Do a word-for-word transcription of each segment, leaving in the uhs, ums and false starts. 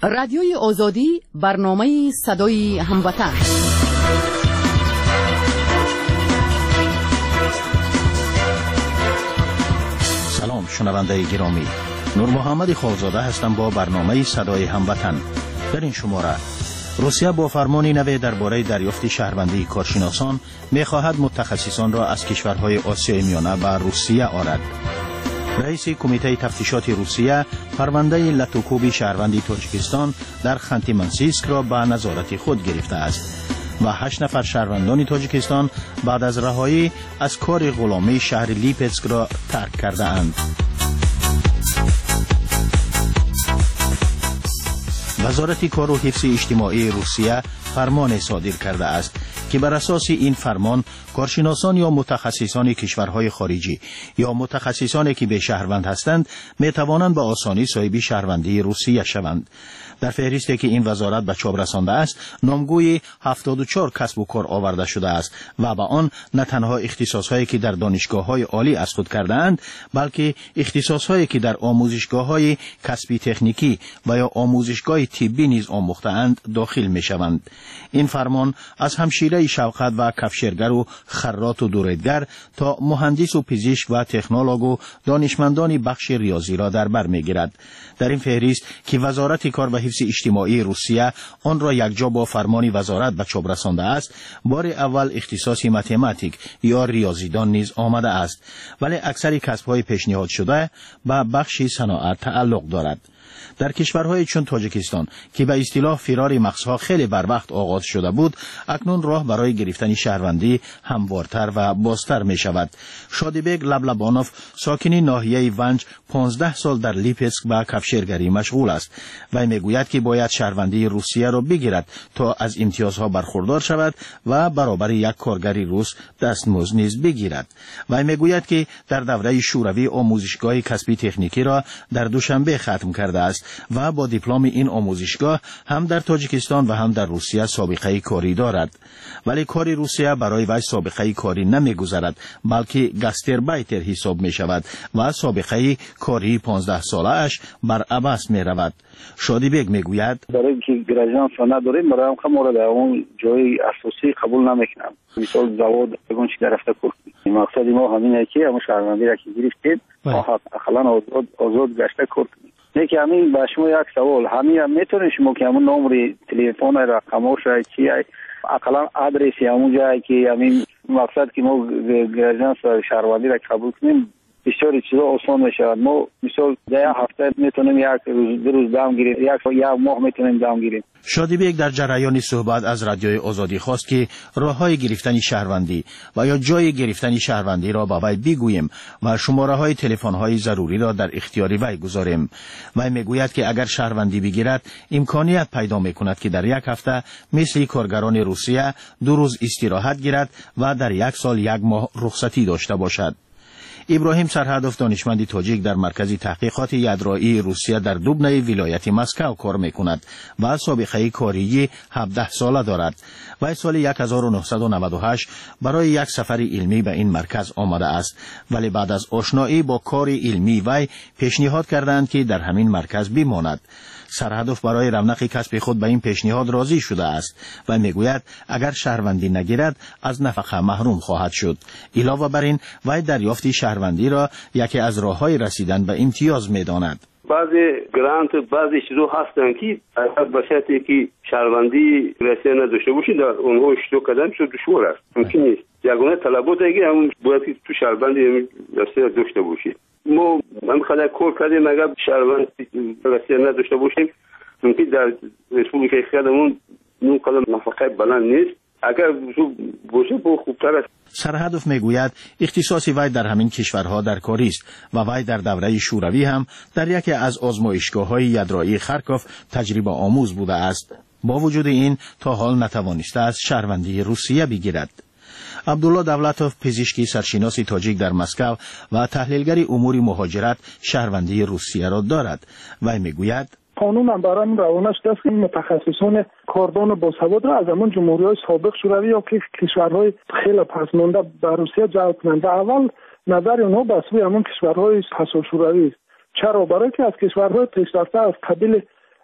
رادیوی آزادی برنامه صدای هموطن. سلام شنونده گرامی، نور محمد خالزاده هستم با برنامه صدای هموطن. در این شماره روسیه با فرمانی نو درباره دریافت شهروندی کارشناسان می‌خواهد متخصصان را از کشورهای آسیای میانه به روسیه آرد. رئیس کمیته تفتیشات روسیه پرونده لاتوکوبی شهروندی تاجیکستان در خانتی منسیسک را به نظارت خود گرفته است و هشت نفر شهروندان تاجیکستان بعد از رهایی از کار غلامی شهر لیپسک را ترک کرده اند. وزارت کار و حفظ اجتماعی روسیه فرمان صادر کرده است که بر اساس این فرمان کارشناسان یا متخصصان کشورهای خارجی یا متخصصانی که به شهروند هستند می توانند به آسانی صاحب شهروندی روسیه شوند. در فهرستی که این وزارت به چاپ رسانده است نامگوی هفتاد و چهار کسب و کار آورده شده است و به آن نه تنها اختصاصهایی که در دانشگاه‌های عالی از خود کرده‌اند بلکه اختصاصهایی که در آموزشگاه‌های کسبی تکنیکی و یا آموزشگاه طبی نیز آموخته‌اند داخل می‌شوند. این فرمان از همشیره شوقت و کفشرگر و خراط و دوریدگر تا مهندس و پزشک و تکنولوژ و دانشمندان بخش ریاضی را در بر می‌گیرد. در این فهرست که وزارت کار و حفظ اجتماعی روسیه آن را یکجا با فرمان وزارت به چاپ رسانده است، بار اول اختصاص متماتیک یا ریاضیدان نیز آمده است، ولی اکثر کسب‌های پیشنهاد شده به بخش صنعت تعلق دارد. در کشورهای چون تاجیکستان که به اصطلاح فرار مغزها خیلی بر وقت آغاز شده بود، اکنون راه برای گرفتن شهروندی هموارتر و بازتر می شود. شادیبگ لبلبانوف ساکنی ناحیه ونج پانزده سال در لیپسک به کفشرگری مشغول است و میگوید که باید شهروندی روسیه را بگیرد تا از امتیازها برخوردار شود و برابر یک کارگری روس دستمزد نیز بگیرد. و میگوید که در دوره شوروی آموزشگاه کسبی تکنیکی را در دوشنبه ختم کرده است و با دیپلم این آموزشگاه هم در تاجیکستان و هم در روسیه سابقه کاری دارد. ولی کار روسیه برای وی سابقه کاری نمیگذارد بلکه گاستربایتر حساب می شود و سابقه کاری پانزده ساله اش بر عباس می رود. شادیبگ می گوید برای اینکه گراجان سانه داریم برای هم مورد اون جای اساسی قبول نمیکنم. مثال زواد اگون چی درفته کرد. مقصد ما همینه که همون شهروندی را که گرفتیم ما اقلا آزاد آزاد گشته کرد. لیکن همین با شما یک سوال همین هم میتونید شما که همون نمره تلفن رقمش چی اقلا آدرسی همون جایی که همین مقصد که ما گراجان شهروندی را قبول کنیم بسیاری چیزا آسان میشه. ما مثال ده هفته میتونیم یک روز دو روز دام گیریم، یک یک ماه میتونیم دام گیریم. شادیبگ در جریان صحبت از رادیوی آزادی خواست که راههای گرفتن شهروندی و یا جای گرفتن شهروندی را با وی بگوییم و شماره های تلفن های ضروری را در اختیار وی گذاریم. وی میگوید که اگر شهروندی بگیرد امکانیت پیدا میکند که در یک هفته مثل کارگران روسیه دو روز استراحت گیرد و در یک سال یک ماه رخصتی داشته باشد. ابراهیم سرهدف دانشمندی تاجیک در مرکز تحقیقات یدرایی روسیه در دوبنه ولایت مسکو کار میکند و سابقه کاری هفده ساله دارد. و سال هزار و نهصد و نود و هشت برای یک سفر علمی به این مرکز آمده است، ولی بعد از آشنایی با کار علمی وی پیشنهاد کردند که در همین مرکز بماند. سرهدف برای رونق کسب خود به این پیشنهاد راضی شده است و میگوید اگر شهروندی نگیرد از نفقه محروم خواهد شد. علاوه بر این وی دریافت شهروندی را یکی از راههای رسیدن به امتیاز میداند. بعضی گرانت بعضی چیزا هستن که اگر بسیاری که شهروندی رسیدن نداشته باشید در اونها اشتراک کردن شد دشوار است، ممکن نیست. یگانه طلبات اگه همون باید که تو شهروندی رسیدن داشته باشید. ما من خدا کار کردیم اگر شهروند رسیدن نداشته باشیم ممکن در ریسپوبلیک خودمون نون قدم نفقه بلند نیست. اگر باشه با خوبتر است. سرهدف میگوید اختصاصی وی در همین کشورها در کاری است و وی در دوره شوروی هم در یکی از آزمایشگاه‌های یدرایی خارکوف تجربه آموز بوده است. با وجود این تا حال نتوانسته از شهروندی روسیه بگیرد. عبدالله دولتوف پزشکی سرشناس تاجیک در مسکو و تحلیلگر امور مهاجرت شهروندی روسیه را دارد و میگوید قانون هم برای روانه شده است که متخصصان کاردان باسواد را از همون جمهوری‌های سابق شوروی یا که کشورهای خیلی پسمانده به روسیه جلب کنند. اول نظر اونها به سوی همون کشورهای پسا شوروی است. چرا؟ برای که از کشورهای پیشرفته از قبیل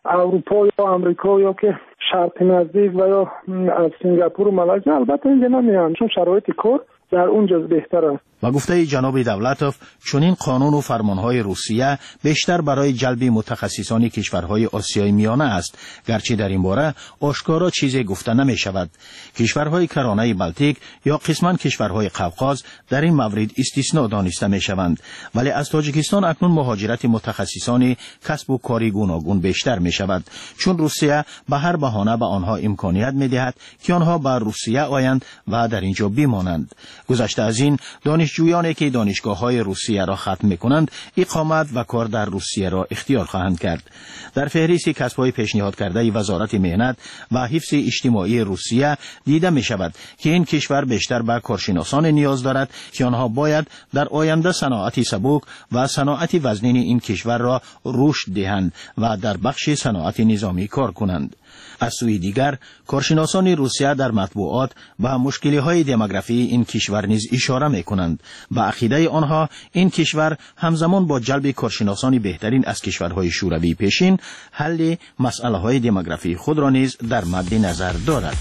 اروپا یا آمریکا یا که شرق نزدیک و یا از سنگاپور و مالزی البته اینجا نمیان، چون شرایط کار در اونجا بهتر است. و گفته جناب دولتوف چنین قانون و فرمانهای روسیه بیشتر برای جلب متخصصان کشورهای آسیای میانه است، گرچه در این باره آشکارا چیزی گفته نمی شود. کشورهای کرانه بلتیک یا قسما کشورهای قوقاز در این مورد استثناء دانسته می شوند، ولی از تاجیکستان اکنون مهاجرت متخصصان کسب و کاری گوناگون بیشتر می شود، چون روسیه به هر بهانه به آنها امکانیت می دهد که آنها به روسیه آیند و در اینجا بمانند. گذشته از این دانشجویانی که دانشگاه‌های روسیه را ختم می‌کنند اقامت و کار در روسیه را اختیار خواهند کرد. در فهرست کسب‌های پیشنهاد کرده وزارت مهنت و حفظ اجتماعی روسیه دیده می‌شود که این کشور بیشتر به کارشناسان نیاز دارد که آنها باید در آینده صنعت سبک و صنعت وزنین این کشور را رشد دهند و در بخش صنعت نظامی کار کنند. از سوی دیگر کارشناسان روسیه در مطبوعات و مشکل‌های دموگرافی این کشور نیز اشاره می‌کنند. به عقیده آنها این کشور همزمان با جلب کارشناسان بهترین از کشورهای شوروی پیشین حل مسئله‌های دموگرافی خود را نیز در مد نظر دارد.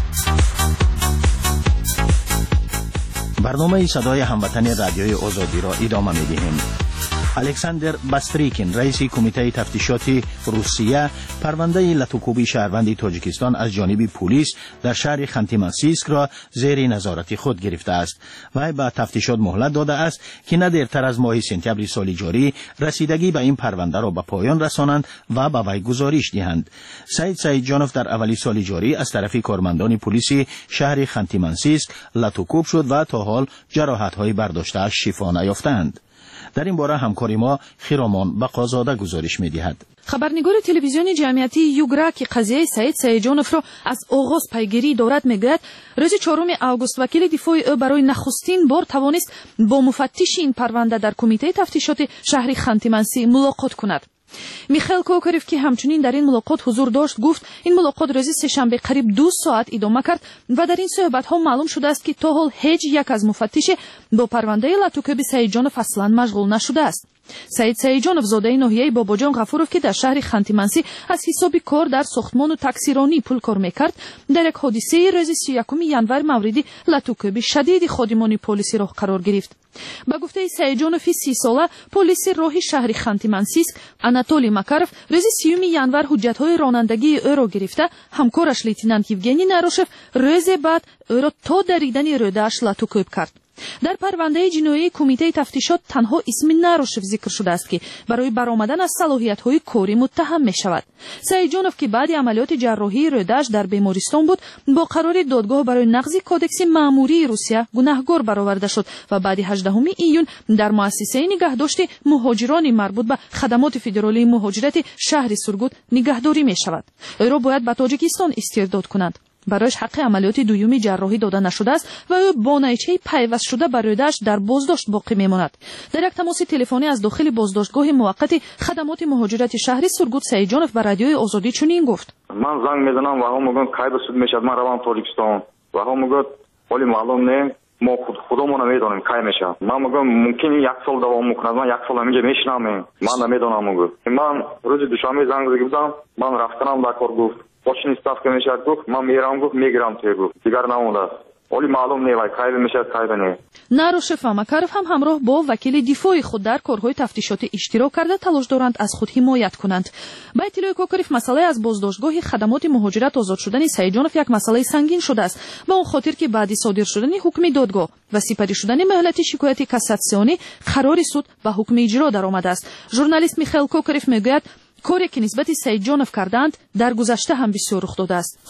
برنامه صدای هموطن رادیوی آزادی را ادامه می‌دهیم. الکساندر باستریکین رئیس کمیته تفتیشات روسیه پرونده لاتوکوبی شهروند تاجیکستان از جانب پلیس در شهر خانتی-منسیسک را زیر نظارت خود گرفته است و به تفتیشات مهلت داده است که نه دیرتر از ماه سپتامبر سال جاری رسیدگی به این پرونده را به پایان رسانند و به وی گزارش دهند. سعید سعیدجانوف در اولی سال جاری از طرف کارمندان پلیس شهر خانتی-منسیسک لاتوکوب شد و تا حال جراحت‌های برداشته شفا نیافتند. در این باره همکاری ما خیرامان بقازاده گزارش می‌دهد. خبرنگار تلویزیون جمعیتی یوگرا که قضیه سعید سعیدجانوف را از آغاز پیگیری دارد میگوید روز چهارم آگوست وکیل دفاع او برای نخستین بار توانست با مفتش این پرونده در کمیته تفتیشات شهر خانتی-منسی ملاقات کند. میخائیل کوکاریف که همچنین در این ملاقات حضور داشت گفت این ملاقات روز سه‌شنبه قریب دو ساعت ادامه کرد و در این صحبت ها معلوم شده است که تا حال هیچ یک از مفتش با پرونده لاتوکوبی سعیدجانوف اصلا مشغول نشده است. سعید سعیدجانوف زاده ناحیه باباجان غفورов که در شهر خانتی-منسی از حساب کار در ساختمان و تاکسیرانی پول کار میکرد در یک حادثه روز سی و یکم ژانویه مورد لاتوکوبی شدید خادمان پلیس راه قرار گرفت. با گفته سعیدجانوف سی ساله پلیس راه شهر خانتی-منسیسک آناتولی ماکاروف روز سیوم ژانویه حجت‌های رانندگی او را گرفته همکارش لیتنانت یوگنی ناروشف روز بعد او را تا دریدن روده‌اش لاتوکوب کرد. در پرونده جنایی کمیته تفتیشات تنها اسم ناروشف ذکر شده است که برای برآمدن از صلاحیت‌های کاری متهم می‌شود. سعیدجانوف که بعد عملیات جراحی روده‌اش در بیمارستان بود با قرار دادگاه برای نقض کودکس مأموری روسیه گناهکار برآورده شد و بعد هجدهم ایون در مؤسسه نگهداشت مهاجران مربوط به خدمات فدرالی مهاجرت شهر سورگوت نگهداری می‌شود. او را باید به تاجیکستان استرداد کنند. برایش حق عملیات دوم جراحی داده نشده است و او با نیچه پیوست شده بر روده‌اش در بازداشت باقی میماند. در یک تماس تلفنی از داخل بازداشتگاه موقت خدمات مهاجرت شهر سورگوت سعیدجانوف به رادیوی آزادی چنین گفت: من زنگ میزنم و هم میگن کی به سود میشد، من روم تاجیکستان و هم میگن ولی معلوم نه، ما خود خودمون نمیدونیم کی میشه. من میگم ممکنه یک سال دوام میکنه، من یک سال اینجا میشنم، من نمیدونم. میگم من روز دوشنبه زنگ زدم، من رفتم در کار، گفت باشین استاف که میشه، گفت من میرم، گفت میگیرم تو، گفت دیگر نمونده، ولی معلوم نیست وای کی میشه کی نه. ناروشف و ماکاروف هم همراه با وکیل دفاعی خود در کارهای تفتیشات اشتراک کرده تلاش دارند از خود حمایت کنند. با اطلاع کوکاریف مسئله از بازداشتگاه خدمات مهاجرت آزاد شدن سعیدجانوف یک مسئله سنگین شده است، با اون خاطر که بعد صادر شدن حکم دادگاه و سپری شدن مهلت شکایت کاساسیونی قرار سود به حکم اجرا درآمده است. ژورنالیست میخائیل کوکاریف میگوید کاری که نسبت سعیدجانوف کردند در گذشته هم بسیار رخ داده است.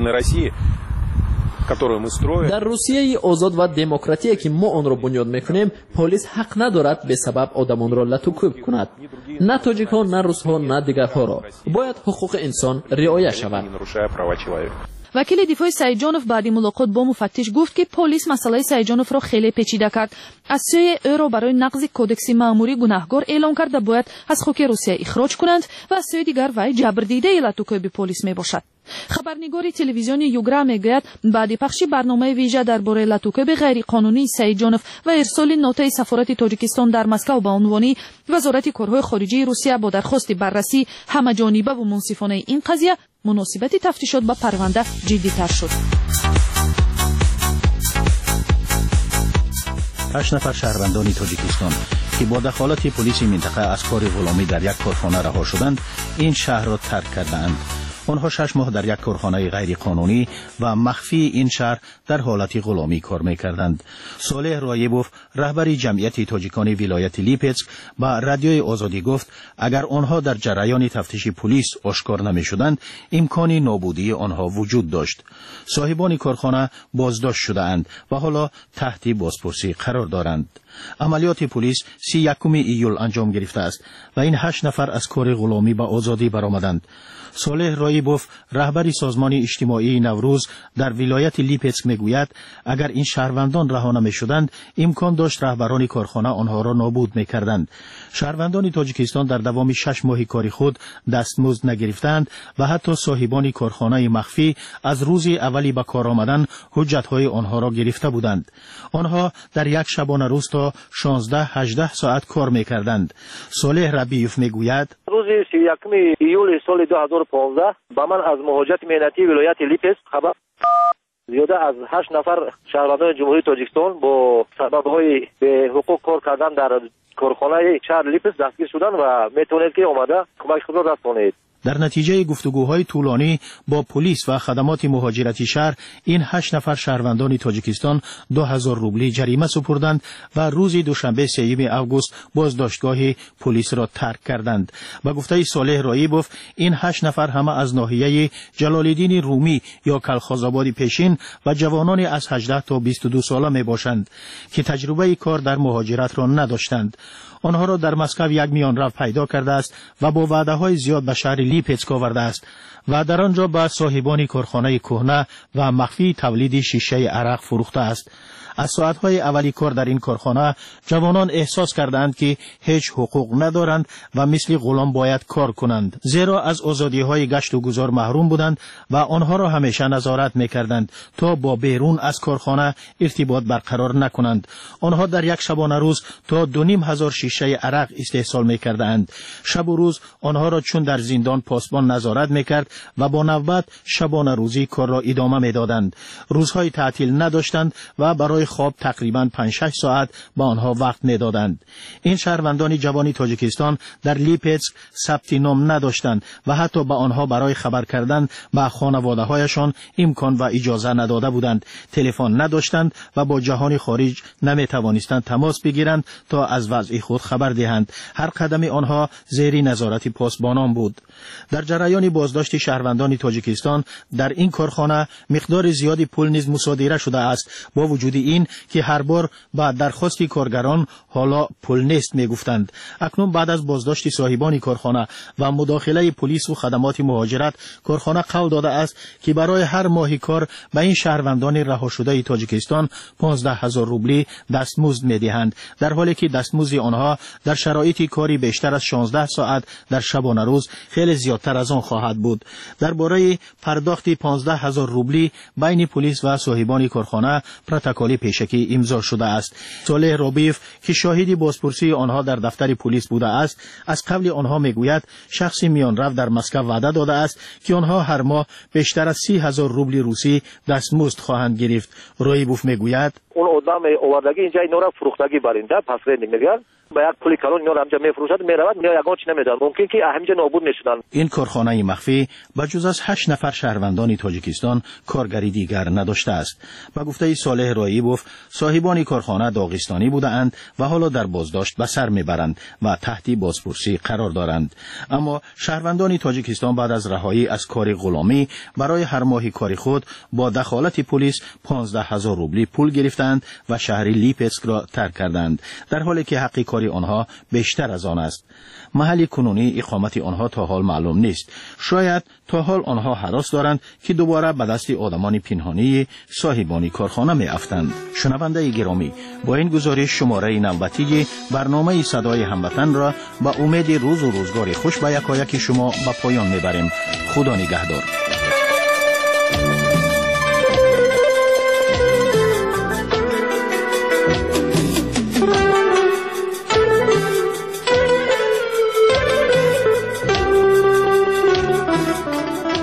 در روسیه آزاد و دموکراتیکی که ما آن را بنیاد میکنیم پلیس حق ندارد به سبب آدمان را لاتوکوب کند. نه تاجیک‌ها، نه روس‌ها، نه دیگرها را باید حقوق انسان رعایت شود. وکیل دفاع سعیدجانوف بعد ملاقات با مفتش گفت که پلیس مسئله سعیدجانوف را خیلی پیچیده کرد. از سوی او را برای نقض کودکس مأموری گناهکار اعلام کرد و باید از خاک روسیه اخراج کنند و از سوی دیگر وی جبردیده لاتوکوبی پلیس می باشد. خبرنگار تلویزیون یوگرا میگوید بعد پخش برنامه ویژه درباره لطوکب غیرقانونی سیدجانوف و ارسال نوتای سفارت تاجیکستان در مسکو به عنوان وزارت کارهای خارجه روسیه با درخواست بررسی همه‌جانبه و منصفانه این قضیه، مناسبت تفتیشات به پرونده جدی‌تر شد. هشت نفر شهروندان تاجیکستان که با دخالت پلیس منطقه از کار غلامی در یک کارخانه رها شدند، این شهر را ترک کردند. آنها شش ماه در یک کارخانه غیر قانونی و مخفی این شهر در حالت غلامی کار می‌کردند. صالح رایبوف، رهبر جمعیت تاجیکان ولایت لیپسک، با رادیوی آزادی گفت اگر آنها در جریان تفتیش پلیس آشکار نمی‌شدند، امکان نابودی آنها وجود داشت. صاحبان کارخانه بازداشت شده‌اند و حالا تحت بازپرسی قرار دارند. عملیات پلیس سی یکم ایول انجام گرفته است و این هشت نفر از کار غلامی به آزادی برآمدند. صالح رایبوف، رهبر سازمان اجتماعی نوروز در ولایت لیپسک میگوید اگر این شهروندان رها نمی‌شدند، امکان داشت رهبران کارخانه آنها را نابود می‌کردند. شهروندان تاجیکستان در دوام شش ماه کاری خود دستمزد نگرفتند و حتی صاحبان کارخانه مخفی از روز اولی به کار آمدن حجت‌های آنها را گرفته بودند. آنها در یک شبانه روز تا شانزده هجده ساعت کار می‌کردند. صالح ربیوف میگوید روز سی یکم ایول سال دو هزار و پانزده با من از مهاجرت مهنتی ولایت لیپسک خبر زیاده از هشت نفر شهروندان جمهوری تاجیکستان با سبب‌های به حقوق کار کردن در کارخانه شهر لیپسک دستگیر شدند و میتونید که اومده کمک خود را رسانید. در نتیجه گفتگوهای طولانی با پلیس و خدمات مهاجرتی شهر، این هشت نفر شهروندان تاجیکستان دو هزار روبلی جریمه سپردند و روز دوشنبه سوم اوگوست بازداشتگاه پلیس را ترک کردند. با گفته صالح رایبوف، این هشت نفر همه از ناحیه جلالالدین رومی یا کلخازآباد پیشین و جوانان از هجده تا بیست و دو ساله می باشند که تجربه کار در مهاجرت را نداشتند. آنها را در مسکو یک میانرو پیدا کرده است و با وعده‌های زیاد به شهر لیپسک آورده است و در آنجا به صاحبان کارخانه کهنه و مخفی تولید شیشه عرق فروخته است. از ساعتهای اولی کار در این کارخانه جوانان احساس کردند که هیچ حقوق ندارند و مثل غلام باید کار کنند، زیرا از آزادی‌های گشت و گذار محروم بودند و آنها را همیشه نظارت می‌کردند تا با بیرون از کارخانه ارتباط برقرار نکنند. آنها در یک شبانه روز تا دو نیم هزار شیشه عرق استحصال می‌کردند. شب و روز آنها را چون در زندان پاسبان نظارت می‌کرد و با نوبت شبانه روزی کار را ادامه می‌دادند. روزهای تعطیل نداشتند و برای خواب تقریباً پنج شش ساعت با آنها وقت می‌دادند. این شهروندان جوان تاجیکستان در لیپسک ثبت نام نداشتند و حتی به آنها برای خبر کردن به خانواده‌هایشان امکان و اجازه نداده بودند. تلفن نداشتند و با جهان خارج نمی‌توانستند تماس بگیرند تا از وضع خود خبر دهند. هر قدم آنها زیر نظارت پاسبانان بود. در جریان بازداشت شهروندان تاجیکستان در این کارخانه مقدار زیادی پول نیز مصادره شده است. با وجود این که هر بار بعد درخواست کارگران حالا پول نیست میگفتند. اکنون بعد از بازداشت صاحبان کارخانه و مداخله پلیس و خدمات مهاجرت، کارخانه قول داده است که برای هر ماه کار به این شهروندان رها شده تاجیکستان پانزده هزار روبلی دستمزد میدهند، در حالی که دستمزد آنها در شرایط کاری بیشتر از شانزده ساعت در شبانه روز خیلی زیادتر از آن خواهد بود. درباره پرداخت پانزده هزار روبلی بین پلیس و صاحبان کارخانه پروتکلی پیشکی امضا شده است. صالح رایبوف که شاهدی بازپرسی آنها در دفتر پلیس بوده است، از قبل آنها میگوید شخصی میانرو در مسکو وعده داده است که آنها هر ماه بیشتر از سی هزار روبل روسی دستمزد خواهند گرفت. رایبوف میگوید اون آدم آوردگی اینجا اینا را فروختگی برنده پس رنگ میگن با یک پولی کلون اینا را همجا میفروشد میرود میاد یگان چی نمیدن، ممکن که همینجا نابود میشدن. این کارخانه مخفی بجز از هشت نفر شهروندان تاجیکستان کارگری دیگر نداشته است. با گفته صالح رایبوف، صاحبان کارخانه داغستانی بودند و حالا در بازداشت به سر میبرند و تحت بازپرسی قرار دارند. اما شهروندان تاجیکستان بعد از رهایی از کار غلامی برای هر ماه کاری خود با دخالت پلیس پانزده هزار روبلی پول گرفتند و شهر لیپسک را ترک کردند، در حالی که حق کاری آنها بیشتر از آن است. محل کنونی اقامت آنها تا حال معلوم نیست. شاید تا حال آنها هراس دارند که دوباره به دست آدمان پنهانی صاحبان کارخانه می افتند. شنونده گرامی، با این گزارش شماره نوبتی برنامه صدای هموطن را با امید روز و روزگار خوش به یکایک شما به پایان می بریم. خدا نگهدار.